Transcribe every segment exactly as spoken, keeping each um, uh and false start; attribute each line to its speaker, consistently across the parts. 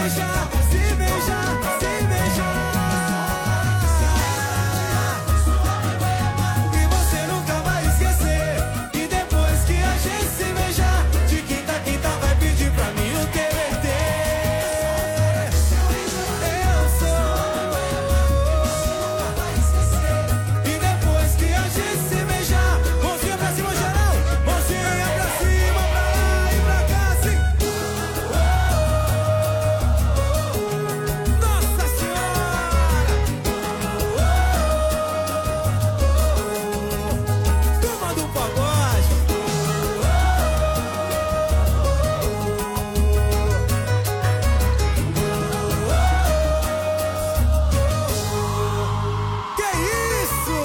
Speaker 1: beijar, se beijar, se beijar. E você nunca vai esquecer. E depois que a gente se beijar, de quinta a quinta vai pedir pra mim o T B T. Eu sou. E depois que a gente se beijar, mãozinha pra cima geral, mãozinha pra cima, pra lá e pra cá, assim. Nossa Senhora! Turma do pagode! Que isso?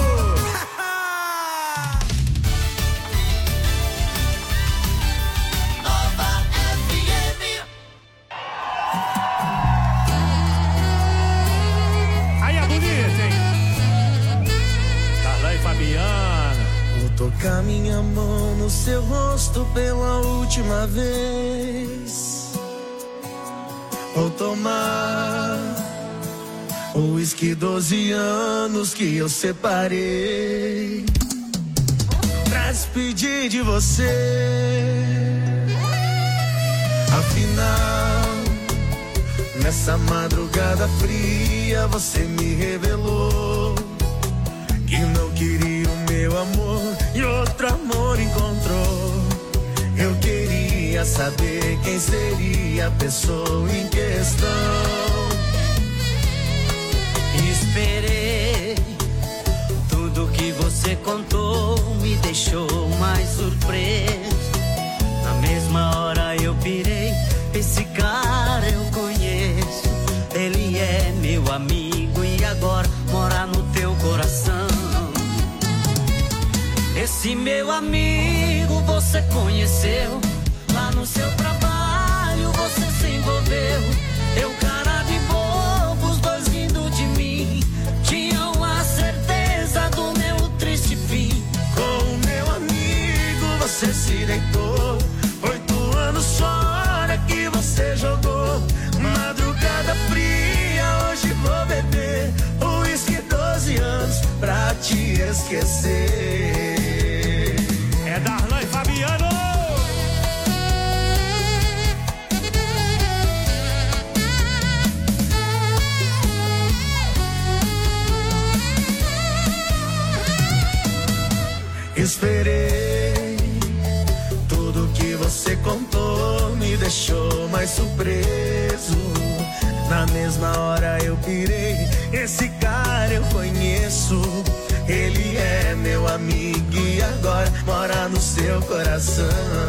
Speaker 2: Nova F M.
Speaker 3: Aí é bonito, hein? Darlan e Fabiana.
Speaker 1: Vou tocar minha mão no seu rosto pela última vez. Vou tomar o uísque doze anos que eu separei pra despedir de você. Afinal, nessa madrugada fria você me revelou que não queria o meu amor e outro amor encontrou. Eu queria saber quem seria a pessoa em questão.
Speaker 4: Esperei, tudo que você contou me deixou mais surpreso. Na mesma hora eu pirei, esse cara eu conheço. Ele é meu amigo e agora mora no teu coração. Esse meu amigo você conheceu lá no seu trabalho, você se envolveu. Eu cara de bobo, os dois vindo de mim, tinham a certeza do meu triste fim.
Speaker 1: Com o meu amigo você se deitou, oito anos fora que você jogou. Madrugada fria, hoje vou beber o uísque doze anos pra te esquecer.
Speaker 3: É Darlan e Fabiano.
Speaker 1: Esperei, tudo que você contou me deixou mais surpreso. Na mesma hora eu pirei, esse cara eu conheço. Ele é meu amigo e agora mora no seu coração.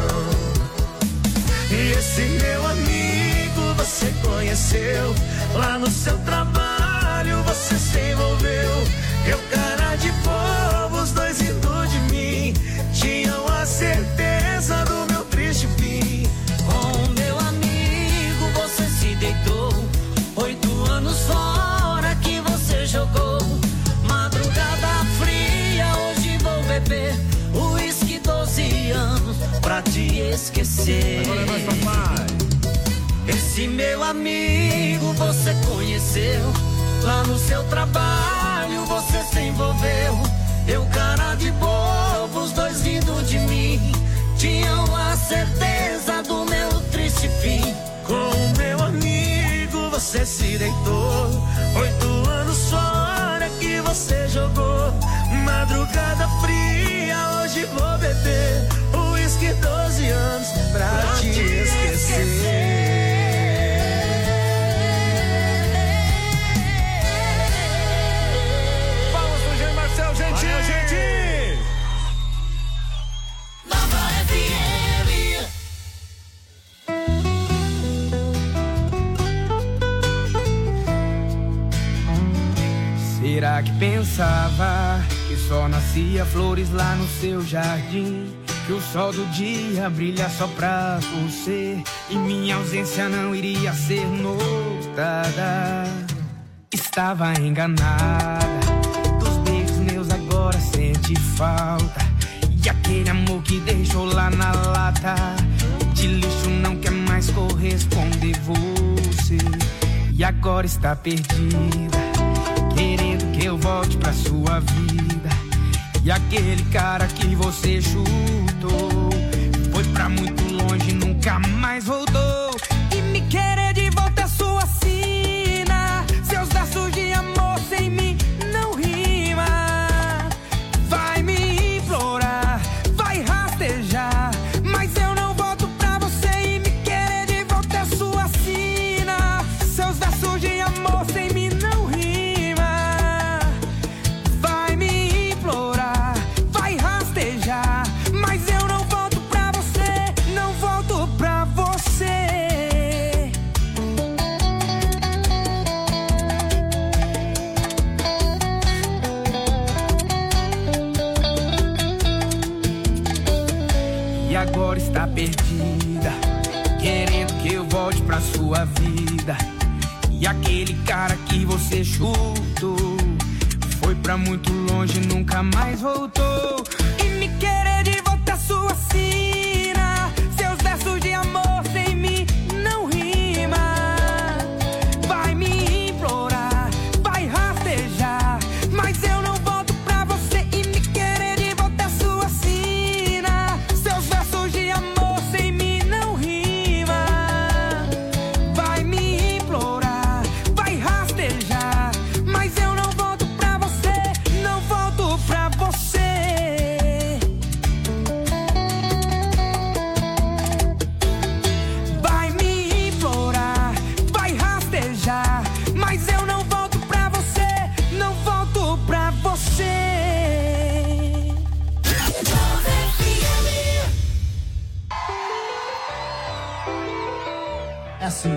Speaker 1: E esse meu amigo você conheceu lá no seu trabalho, você se envolveu. Eu cara de bobo, os dois rindo de mim, tinham a certeza do meu triste fim.
Speaker 4: Com meu amigo você se deitou, oito anos fora que você jogou. Madrugada fria, hoje vou beber o uísque doze anos pra te esquecer.
Speaker 3: Agora é nós, papai.
Speaker 4: Esse meu amigo você conheceu lá no seu trabalho, você se envolveu. Eu cara de bobo, os dois vindo de mim, tinham a certeza do meu triste fim.
Speaker 1: Com o meu amigo você se deitou, oito anos fora que você jogou. Madrugada fria, hoje vou beber o uísque doze anos pra, pra te esquecer. esquecer.
Speaker 3: Vamos, Sujei Marcel, gente!
Speaker 2: Valeu, gente! Nova F M.
Speaker 5: Será que pensava que só nascia flores lá no seu jardim? Que o sol do dia brilha só pra você e minha ausência não iria ser notada? Estava enganada, dos beijos meus agora sente falta. E aquele amor que deixou lá na lata de lixo não quer mais corresponder você. e agora está perdida, querendo que eu volte pra sua vida. E aquele cara que você chutou foi pra muito longe, nunca mais voltou. E me querer de volta é sua sina, seus versos de amor sem mim não rima. Vai me implorar, vai rastejar, mas eu não volto pra você. E me querer de volta é sua sina, seus versos de amor sem mim não rima. Vai me implorar, vai rastejar, mas eu não volto pra você, não volto pra você. E agora está perdida, querendo que eu volte pra sua vida. E aquele cara que você chutou foi pra muito longe, nunca mais voltou. E me querer de volta é sua sina, seus versos de amor sem mim não rima. Vai me implorar, vai rastejar, mas eu não volto pra você. E me querer de volta é sua sina, seus versos de amor sem mim não rima. Vai me implorar, vai rastejar, mas eu não volto pra você, não volto pra você. Vai me implorar, vai rastejar, mas eu não volto pra você, não volto pra você.
Speaker 1: É assim.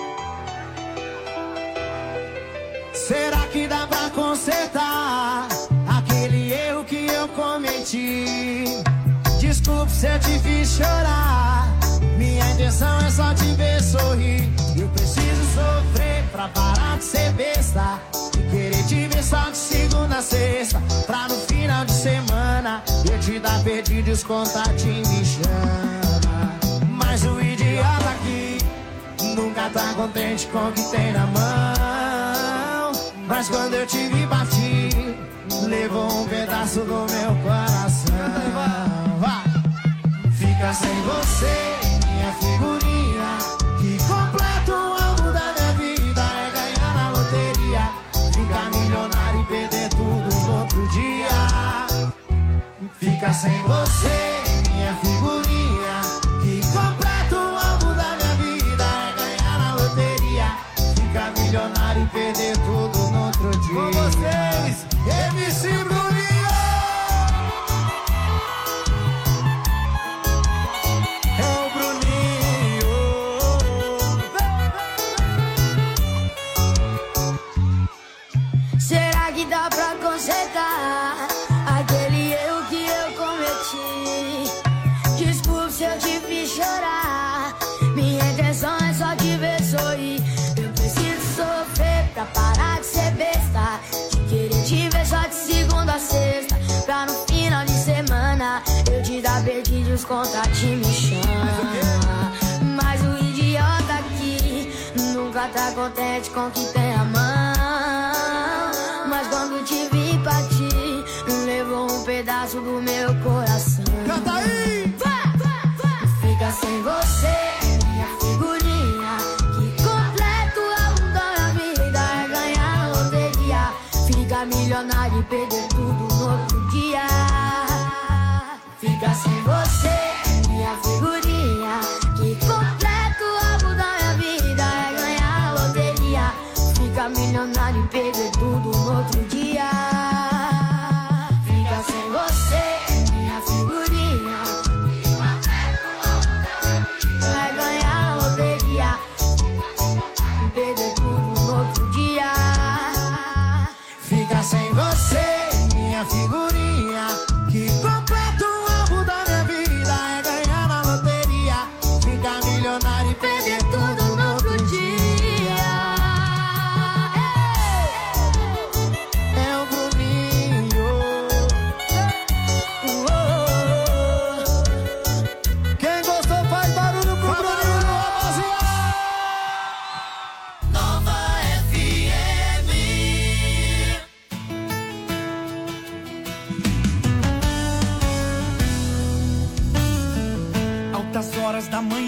Speaker 1: Será que dá pra consertar aquele erro que eu cometi? Desculpe se eu te fiz chorar, minha intenção é só te ver sorrir. Eu preciso sofrer pra parar de ser besta e querer te ver só de segunda a sexta, pra no final de semana eu te dar perdido e os contatos me chama. Mas o idiota aqui nunca tá contente com o que tem na mão. Mas quando eu te vi partir, levou um pedaço do meu coração. Vai. Fica sem você, minha figurinha, que completa o álbum da minha vida. É ganhar na loteria, ficar milionário e perder tudo no outro dia. Fica sem você, minha figurinha, que completa o álbum da minha vida. É ganhar na loteria, ficar milionário e perder tudo no outro dia. Com vocês, M C Bruninho. É o Bruninho.
Speaker 6: Será que dá pra consertar aquele erro que eu cometi? Desculpe se eu te fiz chorar, minha intenção é só te ver sorrir. Eu preciso sofrer pra parar de ser besta, de querer te ver só de segunda a sexta, pra no final de semana eu te dar perdido e os contatos me chamam. Mas o idiota aqui nunca tá contente com o que tem a mão. Mas quando te vi partir, levou um pedaço do meu coração.
Speaker 1: Canta aí!
Speaker 6: Fica sem você, minha figurinha, que completa o álbum da minha vida. É ganhar na loteria, ficar milionário e perder tudo no outro dia. Fica sem você, minha figurinha, que completa o álbum da minha vida. É ganhar na loteria, ficar milionário e perder tudo no outro dia. Fica sem você, minha figurinha,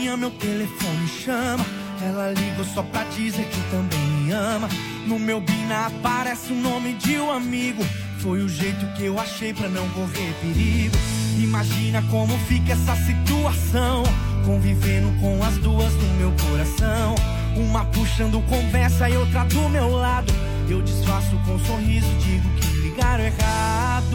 Speaker 1: manhã meu telefone chama. Ela ligou só pra dizer que também me ama. No meu Bina aparece o nome de um amigo. Foi o jeito que eu achei pra não correr perigo. Imagina como fica essa situação, convivendo com as duas no meu coração. Uma puxando conversa e outra do meu lado. Eu disfarço com um sorriso, digo que ligaram errado.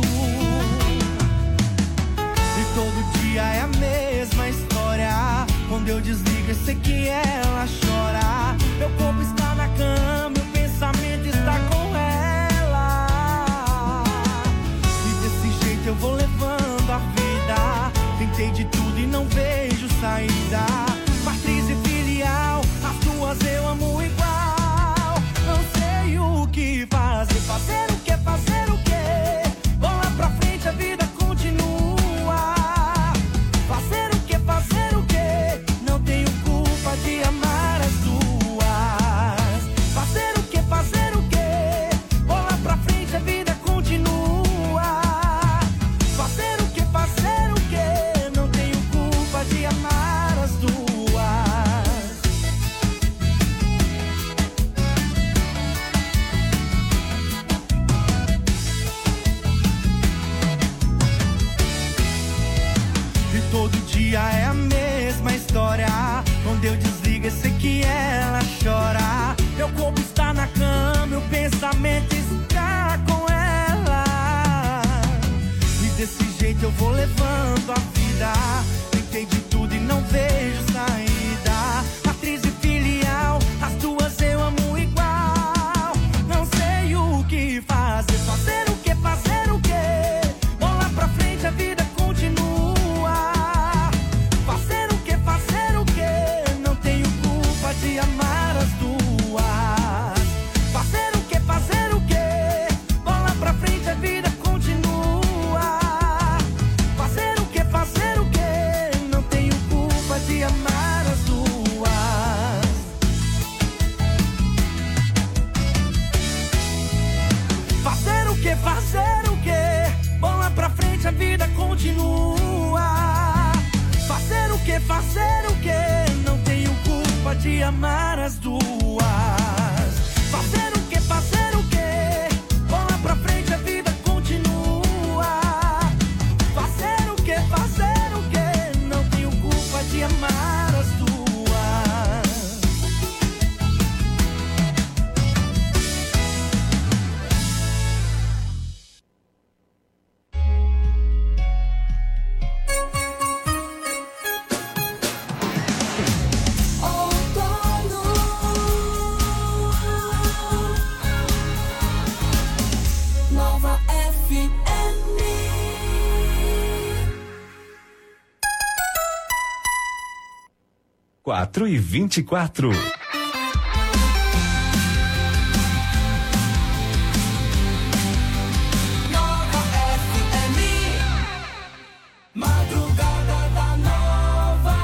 Speaker 1: E todo dia é a mesma história. Quando eu desligo eu sei que ela chora. Meu corpo está na cama, meu pensamento está com ela. E desse jeito eu vou levando a vida. Tentei de tudo e não vejo saída. Matriz e filial, as duas eu amo igual. Não sei o que fazer, fazer o que, fazer o que. Bola pra frente, a vida continua. Fazer o que, fazer o que. Não tenho culpa de amar as duas. Fazer o que, fazer o que. Bola pra frente, a vida continua. Fazer o que, fazer o que. Não tenho culpa de amar as duas. Todo dia é a mesma história. Quando eu desligo eu sei que ela chora. Meu corpo está na cama, meu pensamento está com ela. E desse jeito eu vou levando a vida. Tentei de tudo e não vejo saída. Matriz e filial, as duas eu amo igual. Não sei o que fazer, fazer o que, fazer o que. Bola pra frente, a vida continua. De amar as duas. Fazer o que, fazer o que. Bola pra frente, a vida continua. Fazer o que, fazer o que. Não tenho culpa de amar as duas. Fazer o que, fazer o que. Bola pra frente, a vida continua. Fazer o que, fazer o que. Não tenho culpa de amar as duas. Fazer o que, fazer o que. Bola pra frente, a vida continua. Fazer o que, fazer o que. Não tenho culpa de amar as duas.
Speaker 7: Quatro e vinte e quatro.
Speaker 2: Nova F M, madrugada da Nova.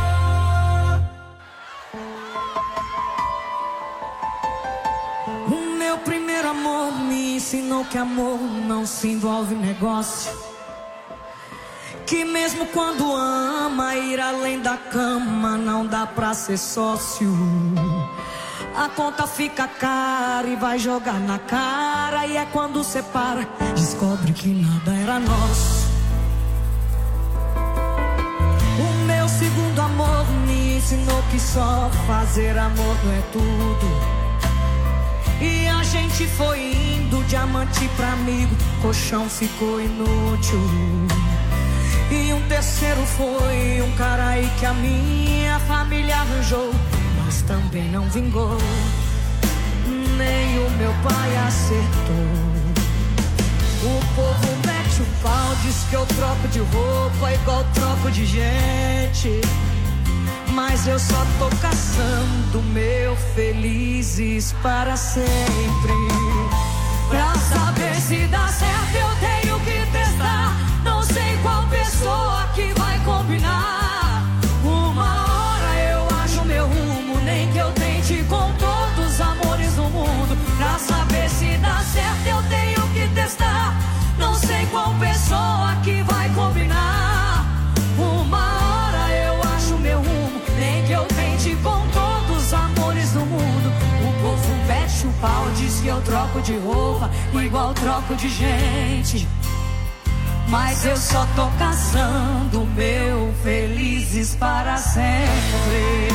Speaker 4: O meu primeiro amor me ensinou que amor não se envolve em negócio. Que mesmo quando ama, ir além da cama não dá pra ser sócio. A conta fica cara e vai jogar na cara. E é quando separa, descobre que nada era nosso. O meu segundo amor me ensinou que só fazer amor não é tudo. E a gente foi indo, diamante pra amigo, colchão ficou inútil. E um terceiro foi um cara aí que a minha família arranjou, mas também não vingou. Nem o meu pai acertou. O povo mete o pau, diz que eu troco de roupa igual troco de gente. Mas eu só tô caçando meu felizes para sempre. Pra saber se dá certo eu tenho que testar. Não sei qual pessoa que vai combinar. Uma hora eu acho meu rumo, nem que eu tente com todos os amores do mundo. Pra saber se dá certo eu tenho que testar. Não sei qual pessoa que vai combinar. Uma hora eu acho meu rumo, nem que eu
Speaker 8: pau diz que eu troco de roupa igual troco de gente, mas eu só tô caçando meu felizes para sempre.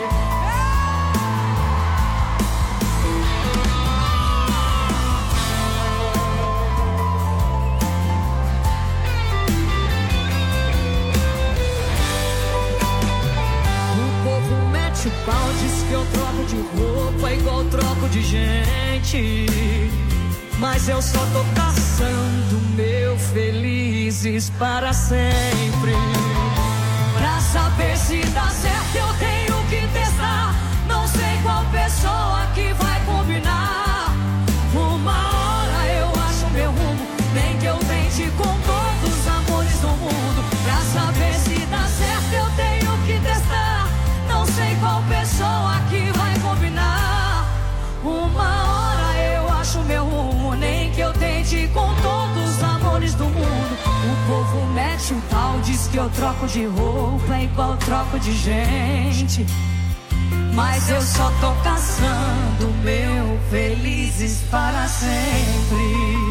Speaker 8: O pau diz que eu troco de roupa igual troco de gente, mas eu só tô caçando meu felizes para sempre. Pra saber se dá certo eu tenho que testar, não sei qual pessoa que vai combinar. Uma hora eu acho meu rumo, nem que eu tente com todos os amores do mundo. Pra saber se dá certo eu tenho que testar, não sei qual pessoa que vai combinar. Uma hora eu acho meu rumo, nem que eu tente com todos os amores do mundo. O povo mete um pau, diz que eu troco de roupa igual troco de gente, mas eu só tô caçando meu felizes para sempre.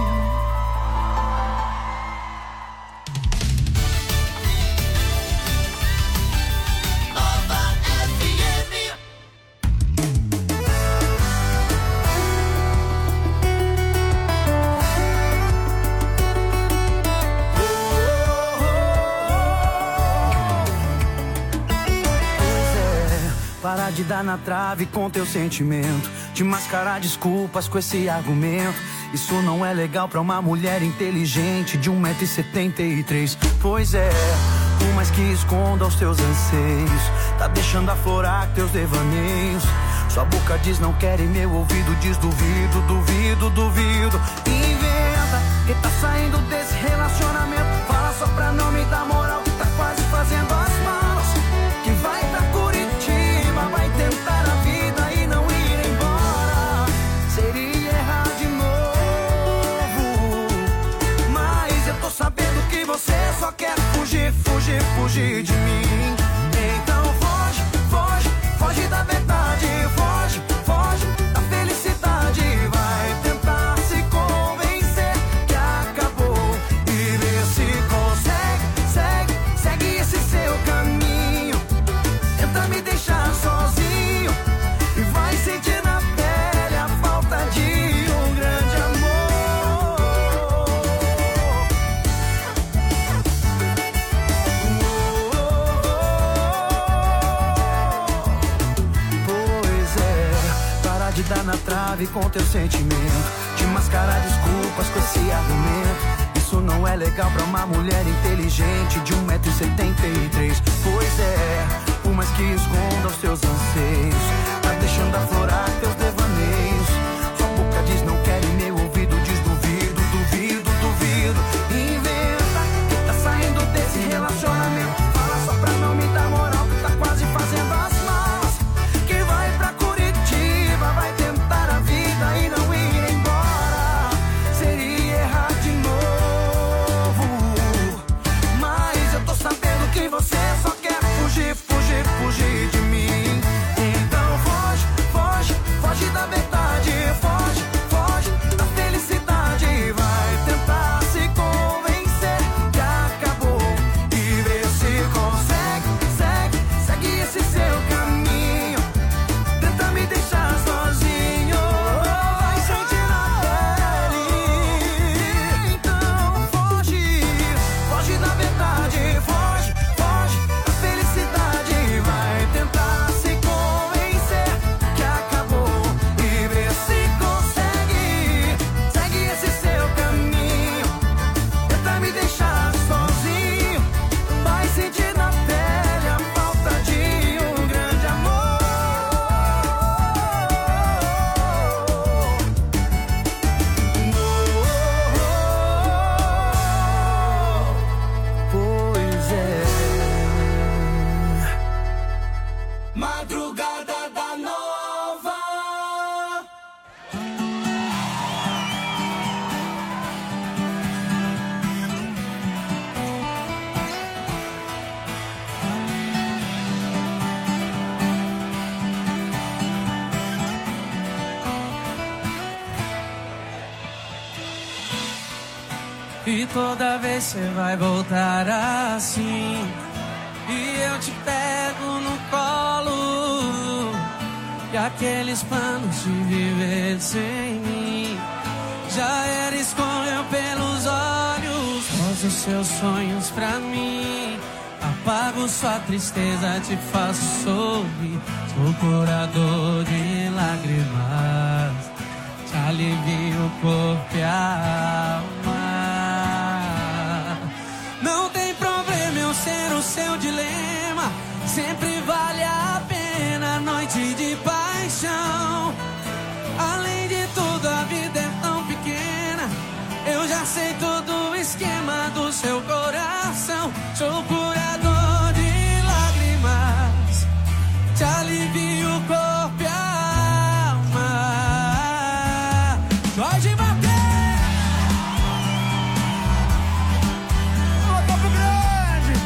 Speaker 9: Parar de dar na trave com teu sentimento, de mascarar desculpas com esse argumento. Isso não é legal pra uma mulher inteligente de um metro e setenta e três. Pois é, por mais que esconda os teus anseios, tá deixando aflorar teus devaneios. Sua boca diz não quer e meu ouvido diz duvido, duvido, duvido. Inventa que tá saindo desse relacionamento, fala só pra não me dar moral que tá quase fazendo as malas, que vai pra Curitiba, vai tentar a vida e não ir embora. Seria errar de novo, mas eu tô sabendo que você só quer fugir, fugir, fugir de mim. Então foge, foge, foge da verdade, foge, foge da felicidade. Vai tentar se convencer que acabou e ver se consegue, segue, segue esse seu caminho. Tenta me deixar sozinho e vai sentir na pele a falta de um grande amor. Pois é, para de dar na trave com teu sentimento, de mascarar desculpas com esse argumento. Isso não é legal pra uma mulher inteligente de um metro e setenta e três. Pois é, por mais que esconda os teus anseios, tá deixando aflorar teus devaneios. Sua boca diz não quer e meu ouvido diz duvido, duvido, duvido. Inventa que tá saindo desse relacionamento, fala só pra não me dar moral que tá quase fazendo as malas, que vai pra Curitiba, vai tentar a vida e não ir embora. Seria errar de novo, mas eu tô sabendo que você só quer fugir, fugir, fugir de mim. Então foge, foge,
Speaker 10: E toda vez você vai voltar assim, e eu te pego no colo, e aqueles planos de viver sem mim já era, escorreu pelos olhos. Mostra os seus sonhos pra mim, apago sua tristeza, te faço sorrir. Sou curador de lágrimas, te alivio o corpo e a alma. Não tem problema eu ser o seu dilema, sempre vale a pena a noite de paixão. Além de tudo a vida é tão pequena, eu já sei todo o esquema do seu coração. Sou curador de lágrimas, te alivio o corpo e a alma. Jorge Mateus!
Speaker 3: Alô, Campo Grande!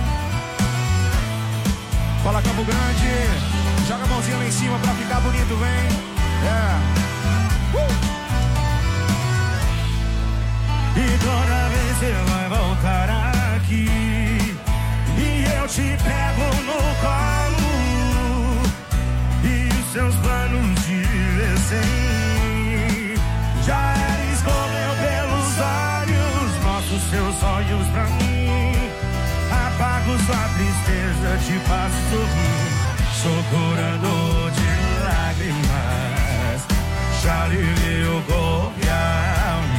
Speaker 3: Fala, Campo Grande! Joga a mãozinha lá em cima pra ficar bonito, vem! É! Uh! E toda vez você vai voltar aqui, e eu te pego no colo, e os seus planos de viver sem já era, escorreu pelos olhos. Mostra os seus olhos pra mim, apago sua tristeza, te faço sorrir. Sou curador de lágrimas, te alivio o corpo e a alma.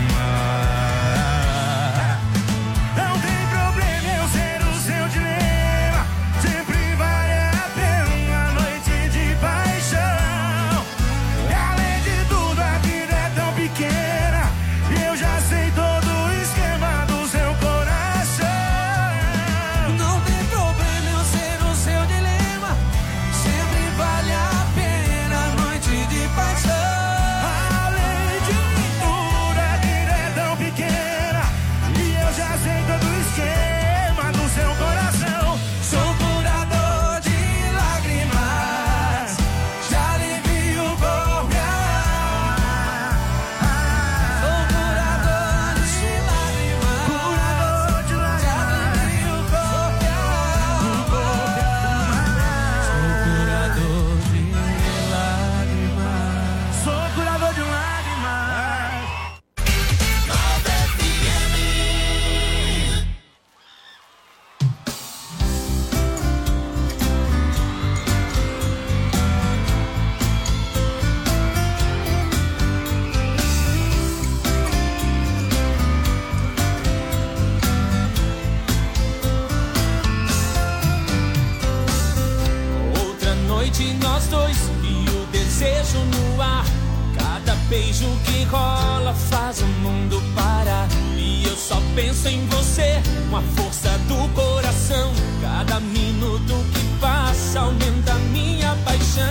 Speaker 11: Nós dois e o desejo no ar, cada beijo que rola faz o mundo parar. E eu só penso em você, com a força do coração. Cada minuto que passa aumenta minha paixão.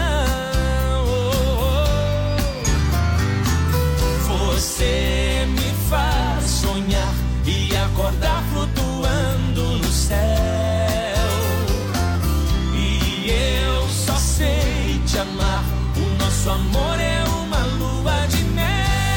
Speaker 11: Você me faz sonhar e acordar flutuando no céu. Te amar, o nosso amor é uma lua de mel.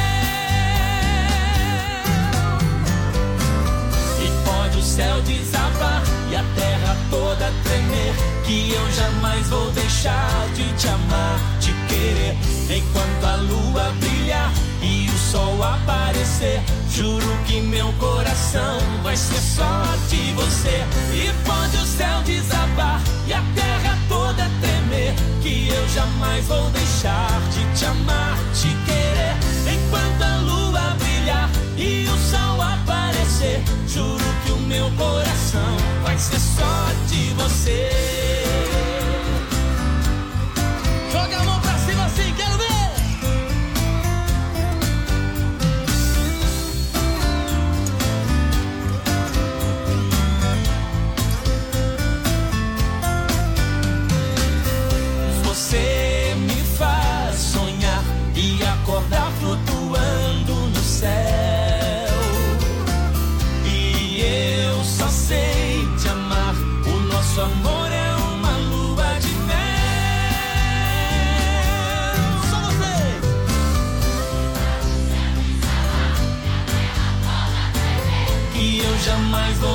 Speaker 11: E pode o céu desabar e a terra toda tremer, que eu jamais vou deixar de te amar, te querer. Enquanto a lua brilhar e o sol aparecer, juro que meu coração vai ser só de você. E pode o céu desabar e a terra toda tremer, que eu jamais vou deixar de te amar, te querer. Enquanto a lua brilhar e o sol aparecer, juro que o meu coração vai ser só de você. Joga a mão pra cima assim, quero ver! Você me faz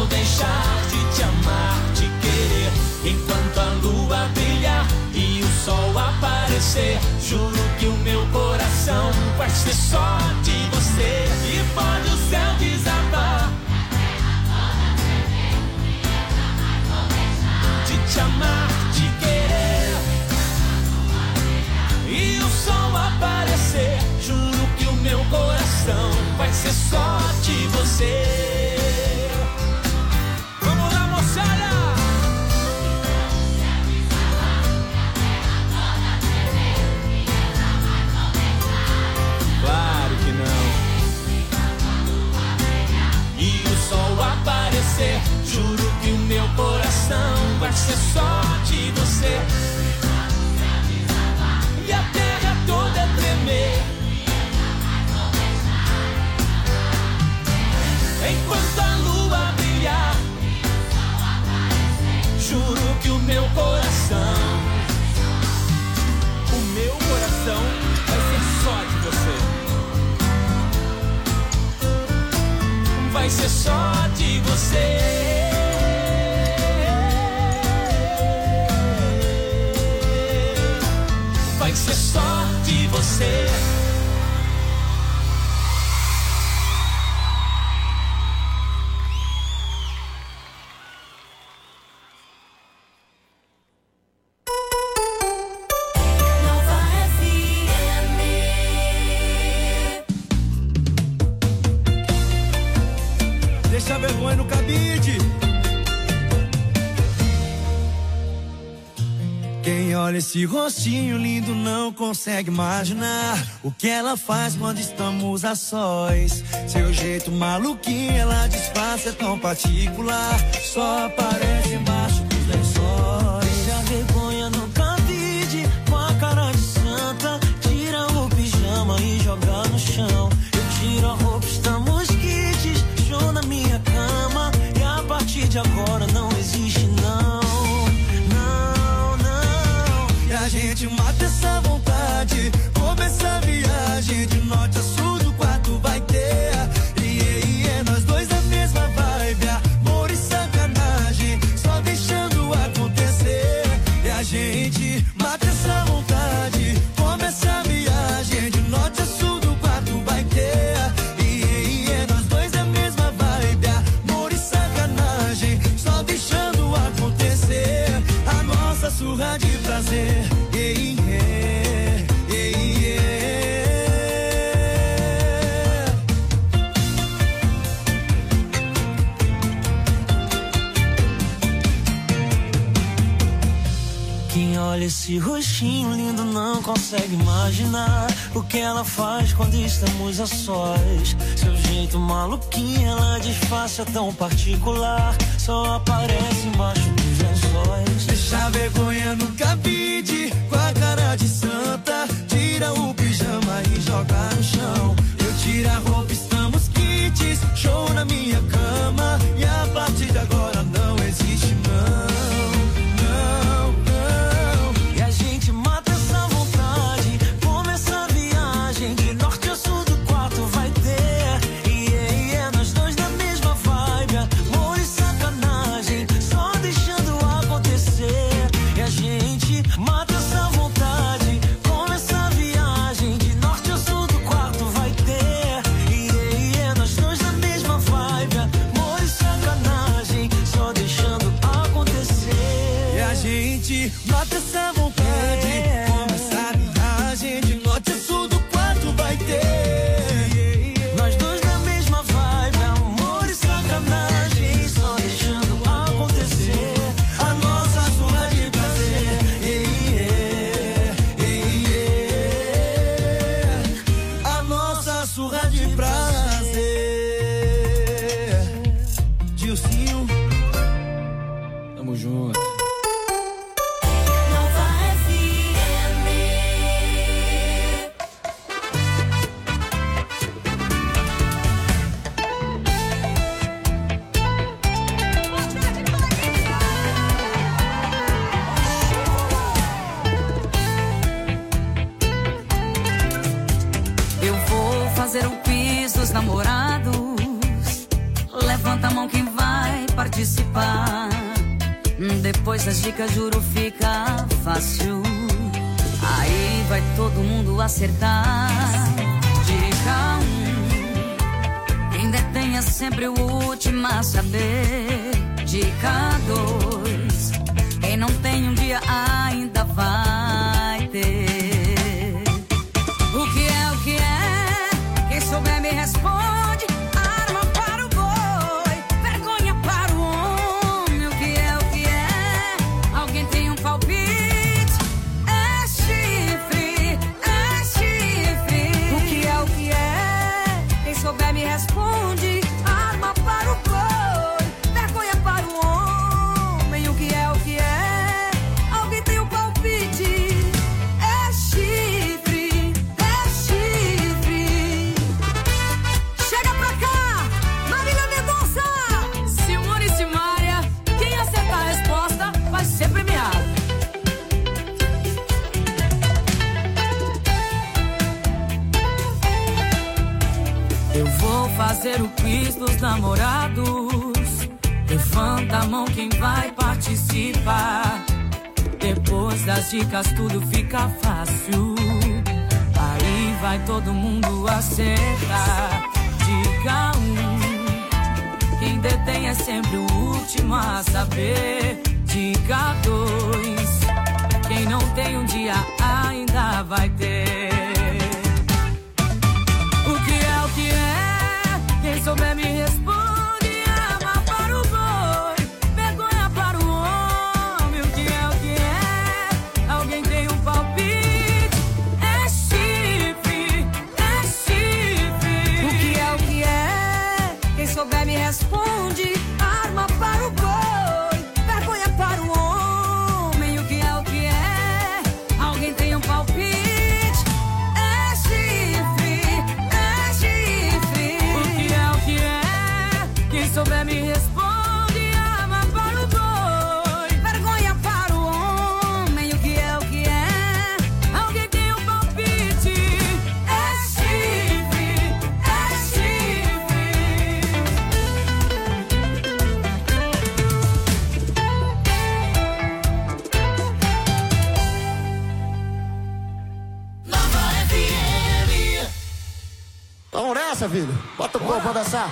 Speaker 11: vou deixar de te amar, te querer. Enquanto a lua brilhar e o sol aparecer, juro que o meu coração vai ser só de você. E pode o céu desabar, de te amar, te querer, e o sol aparecer, juro que o meu coração vai ser só de você. Vamos lá, moçada! Claro que não. E o sol aparecer, juro que o meu coração vai ser só de você. E a terra toda tremer, enquanto a lua brilhar, juro que o meu coração, o meu coração vai ser só de você. Vai ser só de você. Vai ser só de você.
Speaker 3: Deixa a vergonha no cabide. Quem olha esse rostinho lindo não consegue imaginar o que ela faz quando estamos a sós. Seu jeito maluquinho ela disfarça, é tão particular, só aparece embaixo dos lençóis.
Speaker 4: Deixa a vergonha no cabide, com a cara de santa, tira o pijama e joga no chão. Eu tiro a roupa, estamos quites, show na minha cama, e a partir de agora não existe não, não, não.
Speaker 3: E a gente mata essa vontade, começa a viagem de norte a sul do quarto vai ter. E, e, e é nós dois a mesma vibe, amor e sacanagem, só deixando acontecer. E a gente mata essa vontade, começa a viagem de norte a sul do quarto vai ter. Surra de prazer, yeah, yeah, yeah, yeah.
Speaker 4: Quem olha esse rostinho lindo não consegue imaginar o que ela faz quando estamos a sós. Seu jeito maluquinho ela disfarça, é tão particular, só aparece embaixo dos lençóis.
Speaker 3: Deixa a vergonha no cabide, com a cara de santa, tira o pijama e joga no chão. Eu tiro a roupa, estamos quites, show na minha cama, e a partir de agora não existe não, não, não.
Speaker 4: E a gente mata essa vontade, começa a viagem de norte a sul do quarto vai ter. E yeah, yeah, nós dois na mesma vibe, amor e sacanagem, só deixando acontecer. E a gente mata essa vontade, começa a viagem de norte a sul do quarto vai ter. E yeah, yeah, nós dois na mesma vibe, amor e sacanagem, só deixando acontecer.
Speaker 3: E a gente mata essa vontade, yeah, começa a viagem de norte a sul do quarto vai ter.
Speaker 4: Nós dois na mesma vibe, amor e sacanagem, só deixando acontecer.
Speaker 3: A nossa surra de prazer, yeah, yeah, yeah. A nossa surra de prazer. Gilcinho, tamo junto.
Speaker 12: Eu vou fazer um quiz dos namorados. Levanta a mão quem vai participar. Depois das dicas, juro, fica fácil. Aí vai todo mundo acertar. Dica um: quem detém é sempre o último a saber. Dica dois: quem não tem um dia ainda vai ter. O que é, o que é? Quem souber me responde. Arma para o boi, vergonha para o homem. O que é, o que é? Alguém tem um palpite? É chifre, é chifre. O que é, o que é? Quem souber me responde. Arma para o boi, vergonha para o homem. O que é, o que é? Alguém tem um palpite? É chifre, é chifre. Chega pra cá, Marília Mendonça. Simone e Simária, quem acertar a resposta vai ser premiado. Eu vou fazer o quiz dos namorados. Levanta a mão quem vai participar. Depois das dicas tudo fica fácil. Aí vai todo mundo acertar. Dica um: quem detém é sempre o último a saber. Dica dois: quem não tem um dia ainda vai ter. O que é, o que é? Quem souber me responde. Arma para o boi, vergonha para o homem. O que é, o que é? Alguém tem um palpite? É chifre, é chifre. O que é, o que é? Quem souber me responde. Arma para o boi, vergonha para o homem. O que é, o que é? Alguém tem um palpite? É chifre, é chifre. O que é, o que é? Quem souber me responde. Arma para o boi, vergonha para o homem. O que é, o que é? Alguém tem um palpite? É chifre, é chifre.
Speaker 13: Nova F M. Vamos nessa, filho. Bota o povo pra dançar.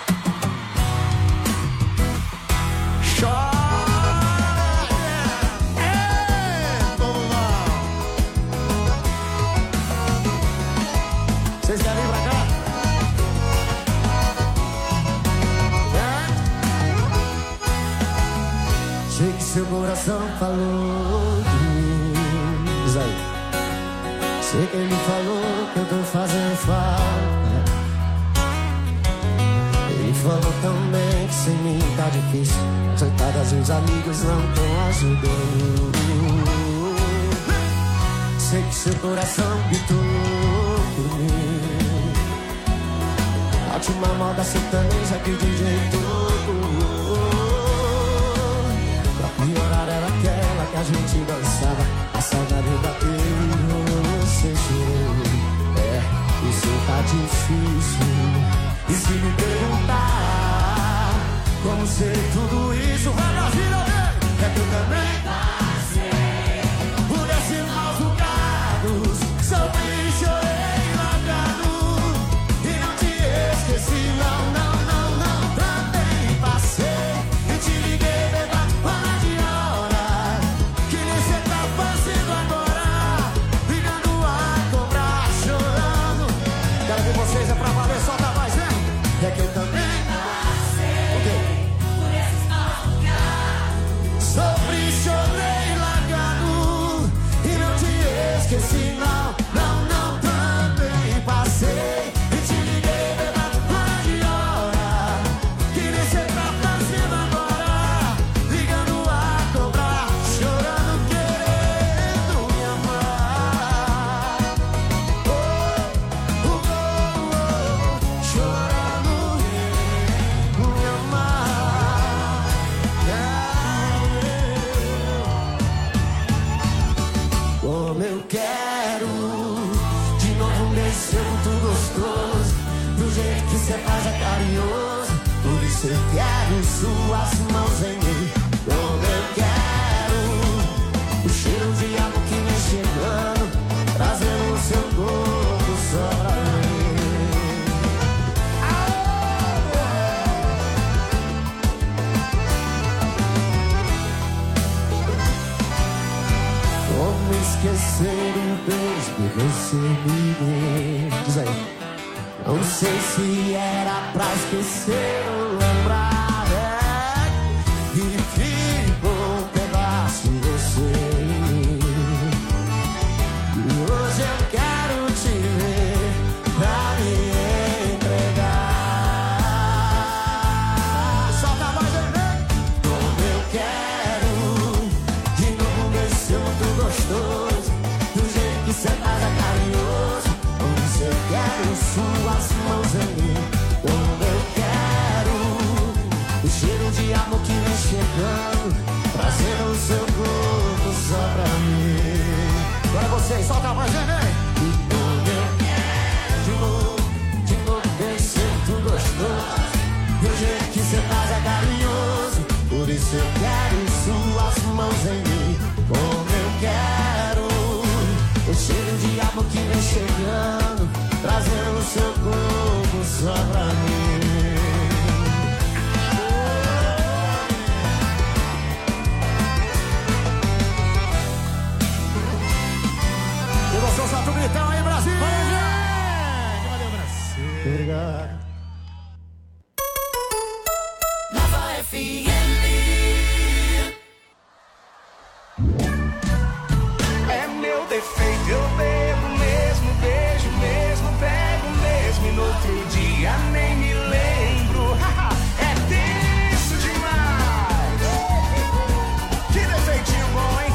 Speaker 13: Chora. É, povo bom. Vocês querem vir pra cá? É? Sei que seu coração falou de mim. Diz aí. Sei que ele falou que eu tô fazendo falta. Ele falou também que sem mim tá difícil. Coitadas e os amigos não tão ajudando. Sei que seu coração gritou por mim. A última moda sertaneja que de jeito. Pra piorar era aquela que a gente dançava. A saudade bateu e você chorou. É, isso tá difícil. E se me perguntar como sei tudo isso, vai Brasília, é que eu também passei por esses maus bocados. Sofri, chorei, largado e não te esqueci, não, não, não, não. Também passei e te liguei, beba, para de hora. Que nem cê tá fazendo agora, ligando a cobrar, chorando. Quero que vocês é pra valer, solta a voz, vem. É que eu também passei okay. por esses maus bocados. Sofri, chorei, largado e não te esqueci, não, não, não. Também passei e te liguei, beba, para de hora. Que nem cê tá fazendo agora, ligando a cobrar, chorando, querendo me amar. Oh, oh, oh, oh, chorando, me amar. Como eu quero de novo um beijo seu muito gostoso. Do jeito que cê faz é carinhoso. Por isso isso eu quero suas mãos em mim. Como eu quero o cheiro de amor que vem chegando, trazendo o seu corpo só pra mim. Como esquecer o beijo que você me deu? Diz aí. Não sei se era pra esquecer ou lembrar, é, e ficou um pedaço de você. E hoje eu quero te ver pra me entregar. Solta a voz aí, né? Como eu quero de novo um beijo seu muito gostoso, do jeito que cê faz é carinhoso. Como cê quero suas mãos em mim. Como eu quero o cheiro de amor que vem chegando, trazendo o seu corpo só pra mim. Agora vocês, solta a voz, vem! E como eu quero de novo, de novo vem ser muito gostoso, do jeito que cê faz é carinhoso. Por isso eu quero suas mãos em mim. Como eu quero o cheiro de amor que vem chegando, trazendo o seu corpo só pra mim. E você solta o gritão aí, Brasil! Valeu, Brasil! Obrigado.
Speaker 2: Nova F M.
Speaker 3: É meu defeito, eu bebo mesmo, beijo mesmo, pego mesmo e no outro dia nem me lembro. É tenso demais. Que defeitinho bom, hein?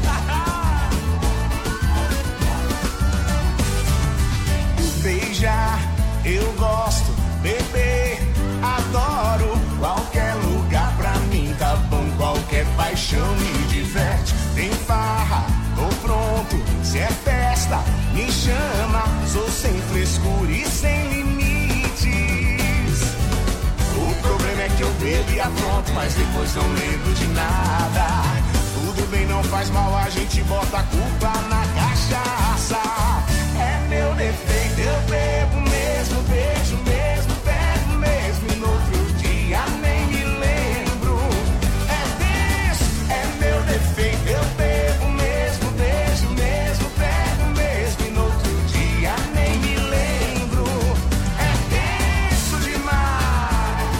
Speaker 3: Beijar, eu gosto, beber, adoro. Qualquer lugar pra mim tá bom, qualquer paixão me diverte. Tem farra, tô pronto, se é festa, me chama. Sou sem frescura e sem limites. O problema é que eu bebo e apronto, mas depois não lembro de nada. Tudo bem, não faz mal, a gente bota a culpa na cachaça. É meu defeito, eu bebo mesmo, beijo mesmo, pego mesmo e no outro dia nem me lembro. É isso, é meu defeito, eu bebo mesmo, beijo mesmo, pego mesmo e no outro dia nem me lembro. É isso demais.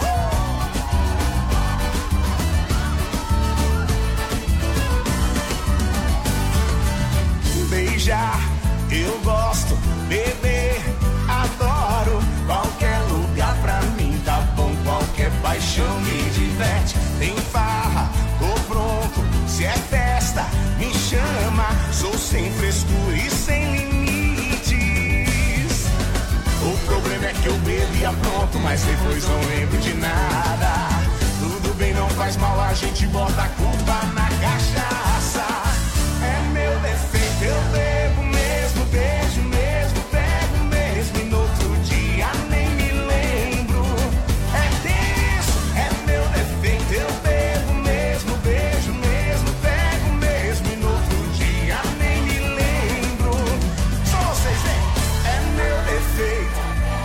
Speaker 3: Uh! Beijar, eu gosto, beber, adoro. Qualquer lugar pra mim tá bom, qualquer paixão me diverte. Tem farra, tô pronto, se é festa, me chama. Sou sem frescura e sem limites. O problema é que eu bebo e apronto, mas depois não lembro de nada. Tudo bem, não faz mal, a gente bota a culpa na cachaça. É meu defeito, eu bebo mesmo, beijo mesmo, pego mesmo e no outro dia nem me lembro. É tenso, é meu defeito, eu bebo mesmo, beijo mesmo, pego mesmo e no outro dia nem me lembro. Só vocês, né? É meu defeito.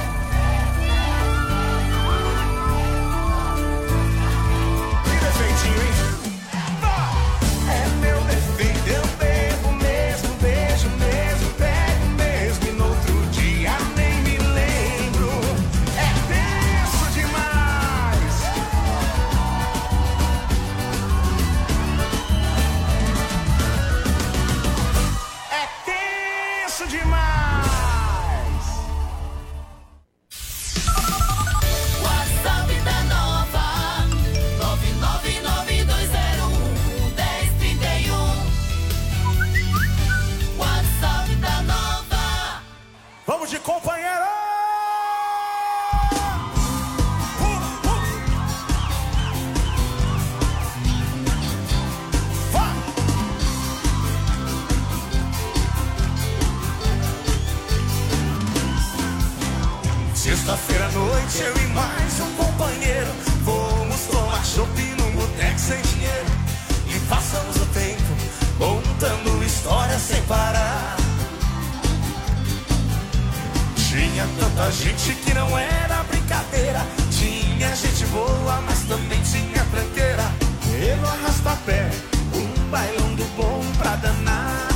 Speaker 3: Que defeitinho, hein? É meu defeito, eu bebo mesmo, beijo mesmo, pego mesmo e no outro dia nem me lembro. É tenso demais. É tenso demais.
Speaker 2: WhatsApp da Nova nove nove nove dois zero um um zero três um. WhatsApp da Nova.
Speaker 3: Vamos de companheiro! Uh, uh. Vai!
Speaker 1: Sexta-feira à noite, eu e mais um companheiro fomos tomar chopp num boteco sem dinheiro. E passamos o tempo contando histórias sem parar. Tinha tanta gente que não era brincadeira. Tinha gente boa, mas também tinha tranqueira. Pelo arrasta-pé, um bailão do bom pra danar.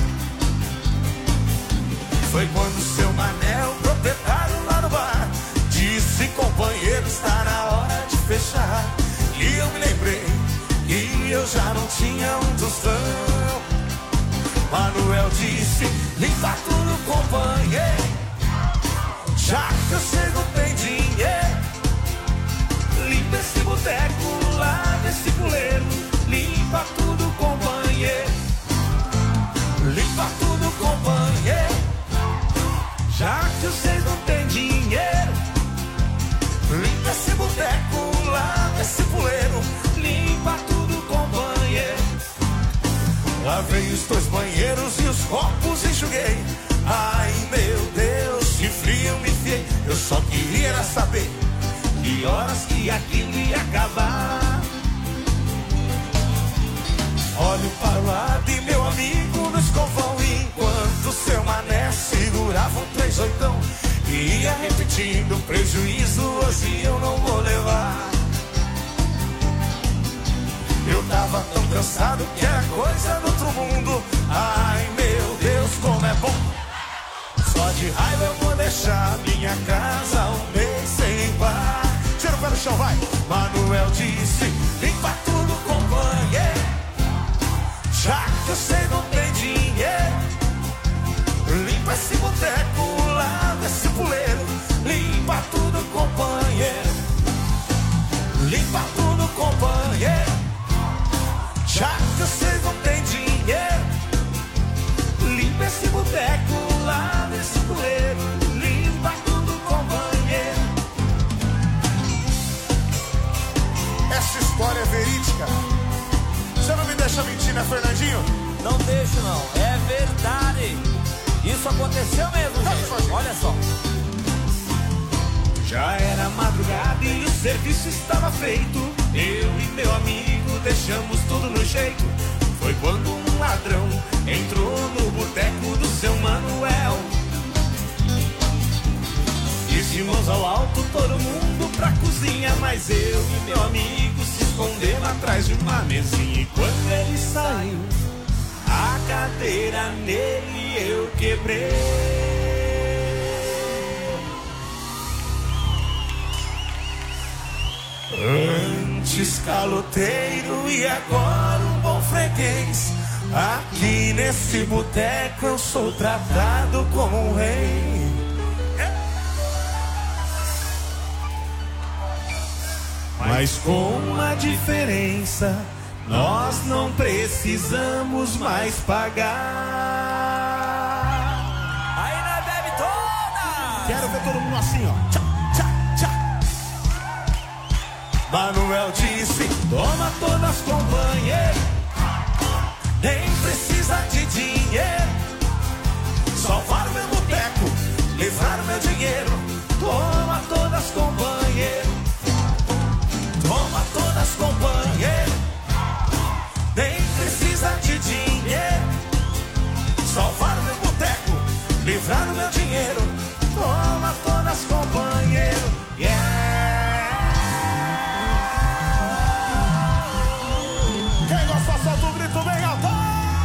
Speaker 1: Foi quando seu Mané, o proprietário lá no bar, disse: companheiro, está na hora de fechar. E eu me lembrei que eu já não tinha um tostão. Manuel disse: limpa tudo, companheiro, já que eu sei não tem dinheiro. Limpa esse boteco, lava esse puleiro. Limpa tudo, companheiro. Limpa tudo, companheiro, já que vocês não tem dinheiro. Limpa esse boteco, lava esse puleiro. Limpa tudo, companheiro. Lavei os dois banheiros e os copos enxuguei. Ai meu Deus, que frio eu me enfiei. Eu só queria saber que horas que aquilo ia acabar. Olho para o lado e meu amigo no escovão, enquanto seu Mané segurava um três oitão e ia repetindo: prejuízo hoje eu não vou levar. Eu tava tão cansado que era coisa do outro mundo. Ai meu Deus, como é bom. Só de raiva eu vou deixar minha casa um mês sem limpar. Tira o pé no chão, vai. Manuel disse: limpa tudo, companheiro, já que eu sei não tem dinheiro. Limpa esse boteco, lava esse puleiro. Limpa tudo, companheiro. Limpa tudo, companheiro, já que eu sei não tem dinheiro. Limpa esse boteco, lava esse puleiro. Limpa tudo, companheiro. Essa história é verídica. Você não me deixa mentir, né, Fernandinho?
Speaker 14: Não deixo, não. É verdade. Isso aconteceu mesmo, gente. Olha só.
Speaker 1: Já era madrugada e o serviço estava feito. Eu e meu amigo deixamos tudo no jeito. Foi quando um ladrão entrou no boteco do seu Manuel. E de mãos ao alto, todo mundo pra cozinha. Mas eu e meu amigo se escondemos atrás de uma mesinha. E quando ele saiu, a cadeira nele eu quebrei. Antes caloteiro e agora um bom freguês. Aqui nesse boteco eu sou tratado como um rei. Mas com uma diferença, nós não precisamos mais pagar.
Speaker 14: Aí nós bebe toda.
Speaker 1: Quero ver todo mundo assim, ó. Tchá, tchá, tchá. Manuel disse: toma todas, companheiro, nem precisa de dinheiro. Salvar o meu boteco, livrar o meu dinheiro. Toma todas, companheiro. Toma todas, companheiro, nem precisa de dinheiro. Salvar o meu boteco, livrar o meu dinheiro. Toma todas, companheiro. Yeah! Quem gosta, solta o grito bem alto.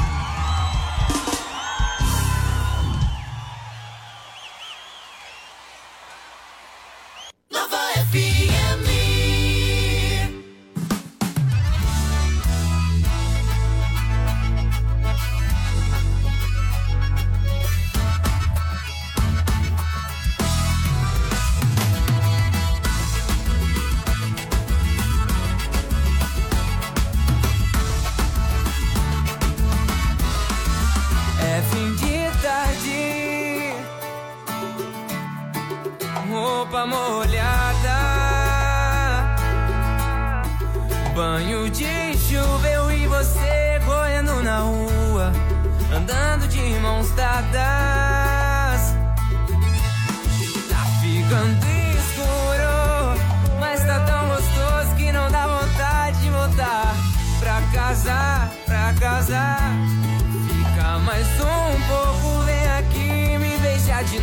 Speaker 2: Nova F M.
Speaker 5: É fim de tarde, roupa molhada, banho de chuva, eu e você correndo na rua, andando de mãos dadas, tá ficando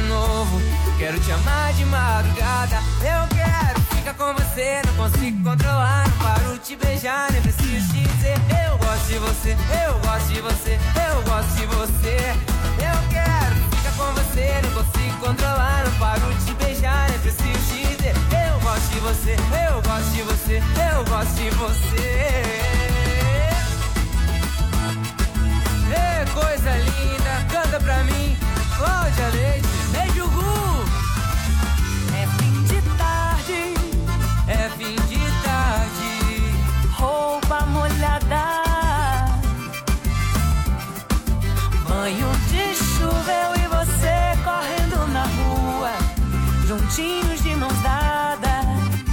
Speaker 5: novo. Quero te amar de madrugada. Eu quero ficar com você, não consigo controlar. Não paro de te beijar, nem preciso te dizer. Eu gosto de você, eu gosto de você, eu gosto de você. Eu quero ficar com você, não consigo controlar. Não paro de te beijar, nem preciso te dizer. Eu gosto de você, eu gosto de você, eu gosto de você. Ei, coisa linda, canta pra mim, Cláudia Leite, Beijo Gu. É fim de tarde, é fim de tarde, roupa molhada, banho de chuva, eu e você correndo na rua, juntinhos de mãos dadas.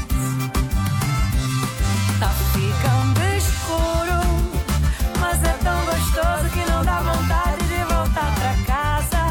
Speaker 5: Tá ficando escuro, mas é tão gostoso que não dá vontade de voltar pra casa.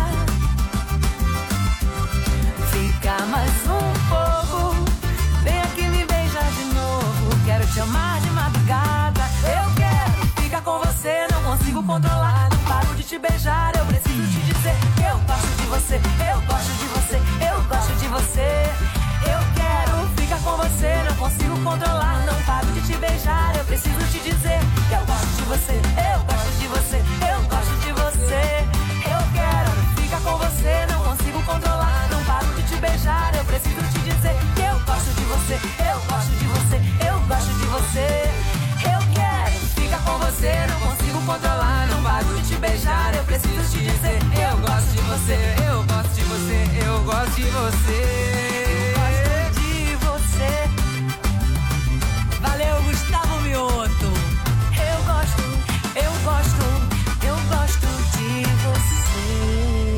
Speaker 5: Fica mais um pouco, vem aqui me beijar de novo. Quero te amar de madrugada. Eu quero ficar com você, não consigo controlar. Não paro de te beijar, eu preciso te dizer que eu gosto de você, eu gosto de você, eu gosto de você. Eu quero ficar com você, não consigo controlar. Não paro de te beijar, eu preciso te dizer que eu gosto de você, eu gosto de você, eu gosto de você. Eu quero ficar com você, não consigo controlar. Não paro de te beijar, eu preciso te dizer que eu gosto de você, eu gosto de você, eu gosto de você. Eu quero ficar com você, não consigo controlar. Não paro de te beijar, eu preciso te dizer eu gosto de você, eu gosto de você, eu gosto de você. Valeu, Gustavo Mioto. Eu gosto, eu gosto, eu gosto de você.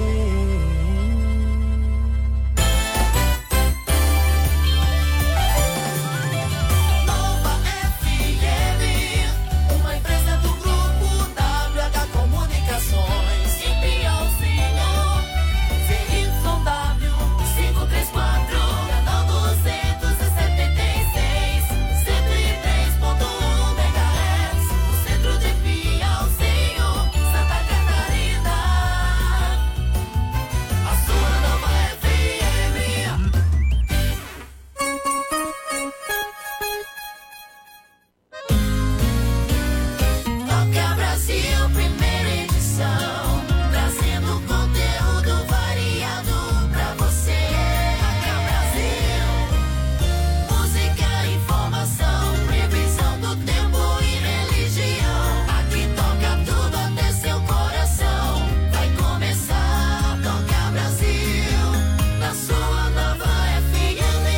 Speaker 2: Nova F M, uma empresa do grupo W H Comunicações. Em Piauzinho, C Y W quinhentos e trinta e quatro, canal duzentos e setenta e seis, cento e três ponto um megahertz, no centro de Piauzinho, Santa Catarina. A sua nova F M. Toca Brasil, primeira edição, trazendo conteúdo variado pra você. Toca Brasil, música, informação, previsão do tempo e religião. Aqui toca tudo até seu coração. Vai começar, Toca Brasil, na sua nova F M.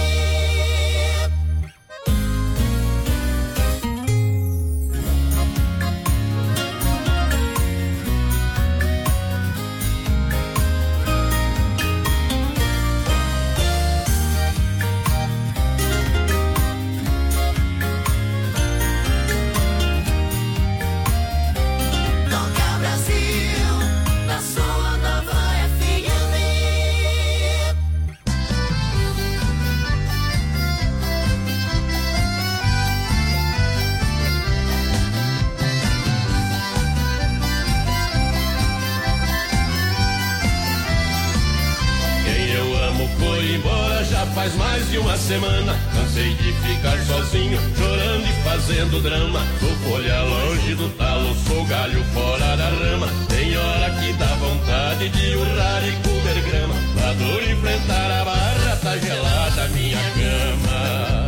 Speaker 2: Toca Brasil, na sua nova F M.
Speaker 15: Quem eu amo foi embora já faz mais de uma semana. Cansei de ficar sozinho, chorando e fazendo drama. Sou folha longe do talo, sou galho fora da rama. Tem hora que dá vontade de urrar e comer grama. Pra dor enfrentar a barra, tá gelada a minha cama.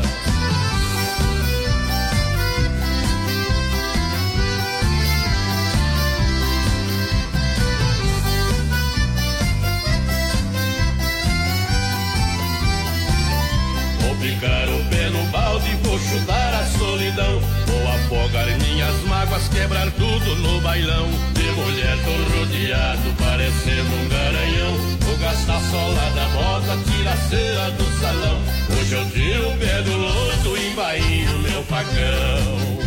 Speaker 15: Vou picar o pé no balde, vou chutar a solidão. Vou afogar minhas mágoas, quebrar tudo no bailão. De mulher tô rodeado, parecendo um garanhão. Vou gastar sola da moda, tira a cera do salão. Hoje eu tiro o pé do lodo e embainho meu facão.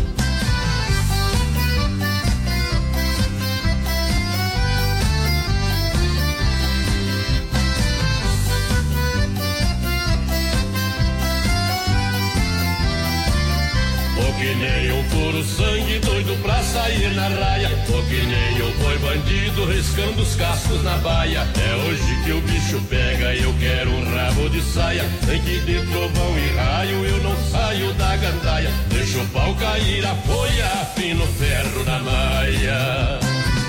Speaker 15: Que nem nem um puro sangue doido pra sair na raia. Tô que nem um boi bandido riscando os cascos na baia. É hoje que o bicho pega e eu quero um rabo de saia. Nem que dê trovão e raio eu não saio da gandaia. Deixa o pau cair, apoia, afina o ferro na maia.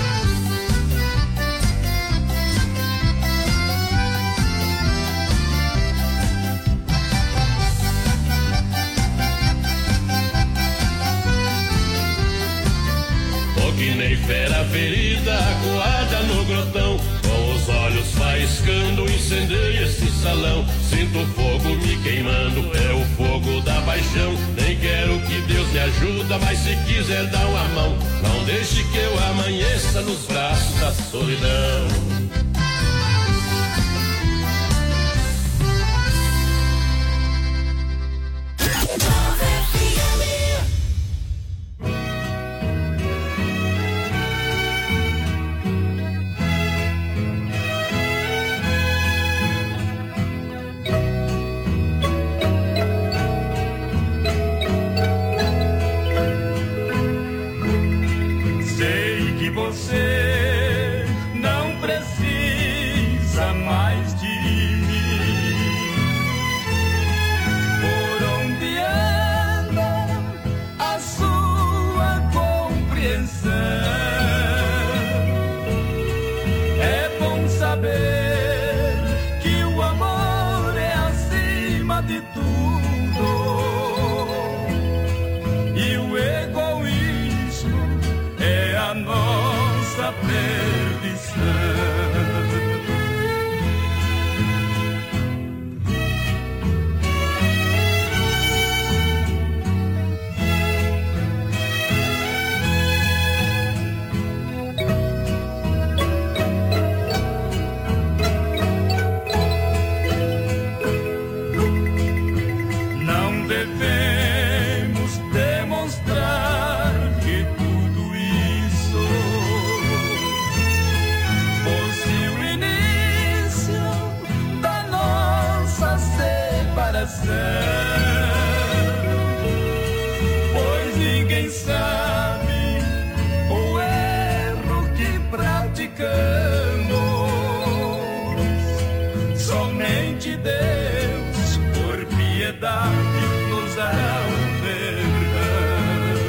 Speaker 15: Que nem fera ferida, acuada no grotão, com os olhos faiscando, incendeia esse salão. Sinto fogo me queimando, é o fogo da paixão. Nem quero que Deus me ajuda, mas se quiser dá uma mão. Não deixe que eu amanheça nos braços da solidão.
Speaker 3: Você não precisa mais de mim. Por onde anda a sua compreensão? É bom saber que o amor é acima de tudo e o egoísmo é a nossa perdição. Não devemos demonstrar que tudo isso fosse o início da nossa separação, pois ninguém sabe o erro que praticamos. Somente Deus, por piedade, nos dará o perdão.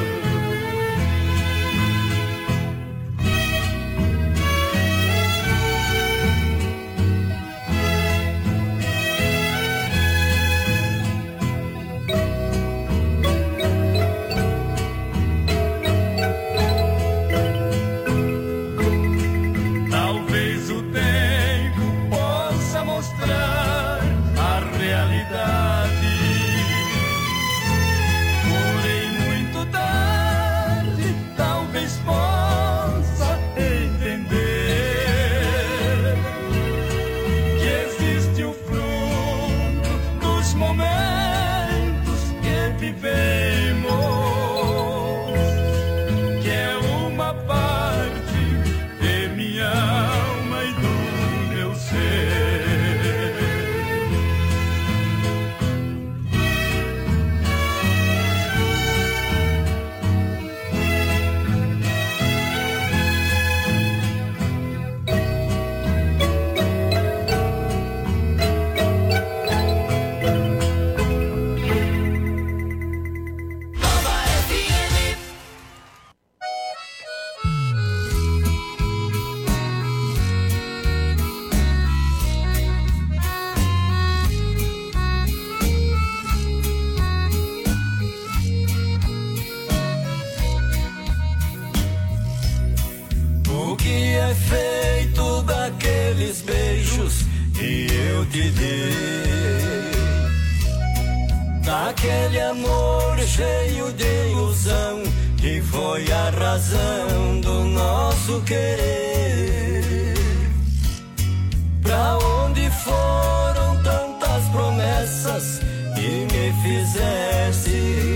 Speaker 3: Talvez o tempo possa mostrar a realidade, porém muito tarde talvez possa entender que existe o fruto dos momentos que vivemos, que é uma parte de minha alma e do meu ser. O que é feito daqueles beijos que eu te dei, daquele amor cheio de ilusão que foi a razão do nosso querer? Pra onde foram tantas promessas que me fizestes,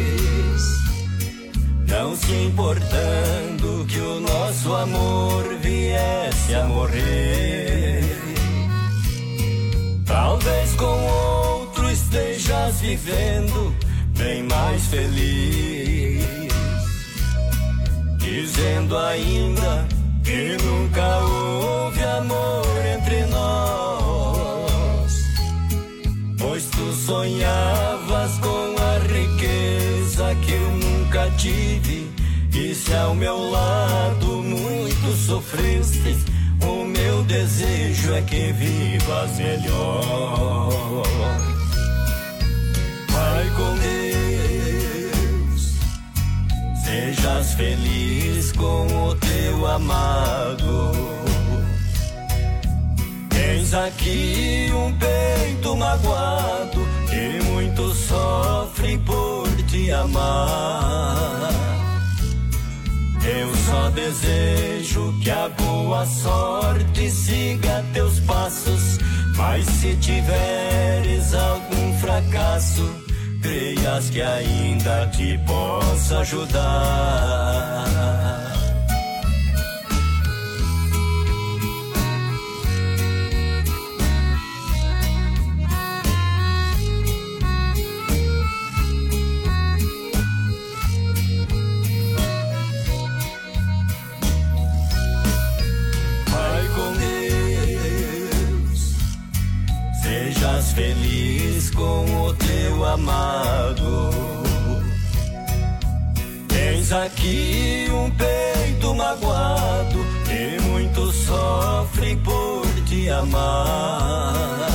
Speaker 3: não se importando que o nosso amor viesse a morrer? Talvez com outro estejas vivendo bem mais feliz,
Speaker 16: dizendo ainda que nunca houve amor entre nós, pois tu sonhavas com a riqueza que eu nunca tive, e se ao meu lado muito sofreste, o meu desejo é que vivas melhor. Vai com Deus, sejas feliz com o teu amado. Tens aqui um peito magoado que muito sofre por te amar. Eu só desejo que a boa sorte siga teus passos, mas se tiveres algum fracasso, creias que ainda te posso ajudar. Feliz com o teu amado. Tens aqui um peito magoado que muito sofre por te amar.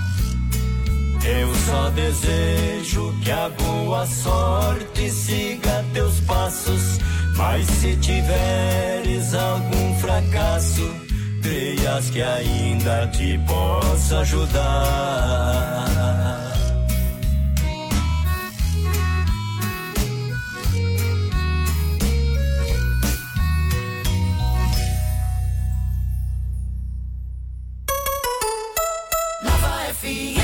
Speaker 16: Eu só desejo que a boa sorte siga teus passos, mas se tiveres algum fracasso, creias que ainda te posso ajudar.
Speaker 2: Nova F M.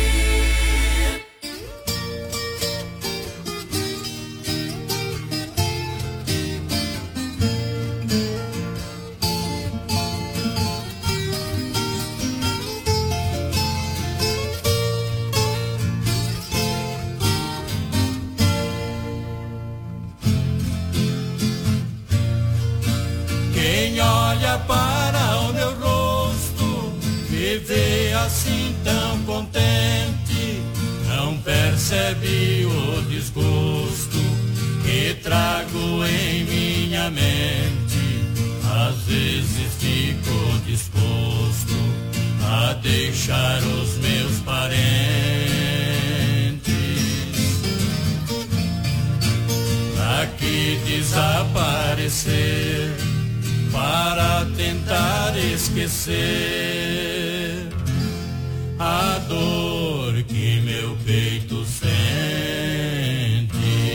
Speaker 11: Para o meu rosto, me vê assim tão contente, não percebe o desgosto que trago em minha mente. Às vezes fico disposto a deixar os meus parentes aqui desaparecer, para tentar esquecer a dor que meu peito sente.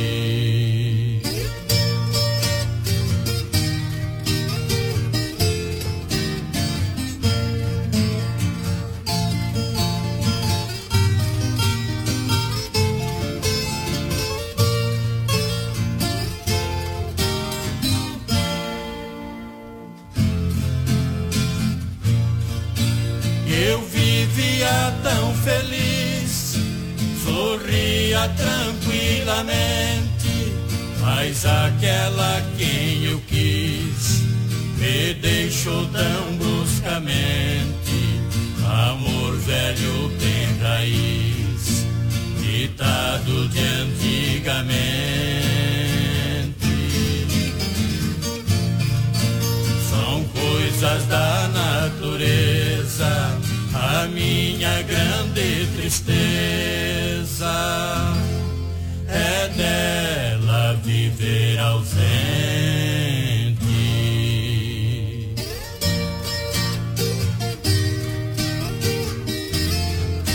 Speaker 11: Eu vivia tão feliz, sorria tranquilamente, mas aquela quem eu quis me deixou tão bruscamente. Amor velho tem raiz, ditado de antigamente. São coisas da natureza, a minha grande tristeza.